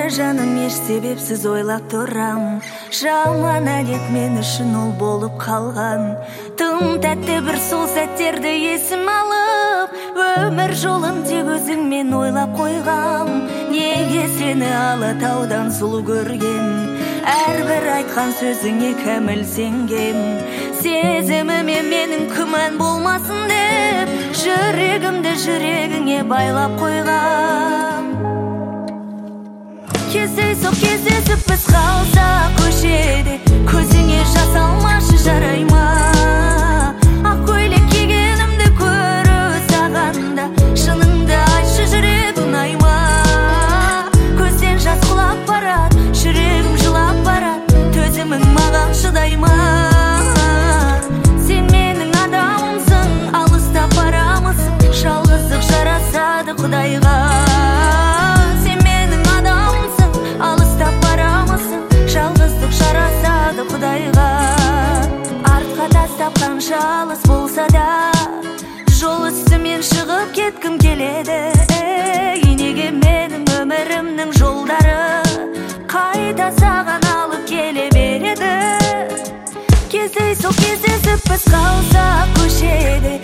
жаным, еш себепсіз ойлап тұрам. Жаман әдет мен үшін ол болып қалған. Тым тәтті бір сол сәттерді есім алып, өмір жолын тек өзіңмен ойлап қойғам. Неге сені Алатаудан сұлу көрген, әрбір айтқан сөзіңе кәміл сенгем. Сезіміме менің күмән болмасын деп, жүрегімді жүрегіңе байлап қойғам. Кездейсоқ кездесіп біз қалсақ көшеде, көзіңе жас алмашы жарай ма? Ақ көйлек кигенімді көру сағанда, шыныңды айтшы жүрек ұнай ма? Көзден жас құлап барат, жүрегім жылап барат, төзімің маған шыдай ма? Сен менің адамымсың, алыстап барамысың, жалғыздық жарасады Құдайға. Сен менің адамымсың, алыстап барамысың, жалғыздық жарасады Құдайға. Артқа тастап қанша алыс болса да, жол үстімен шығып кеткім келеді. Неге менің өмірімнің жолдары қайта саған алып келе береді? Кездейсоқ кездесіп біз қалсақ көшеде,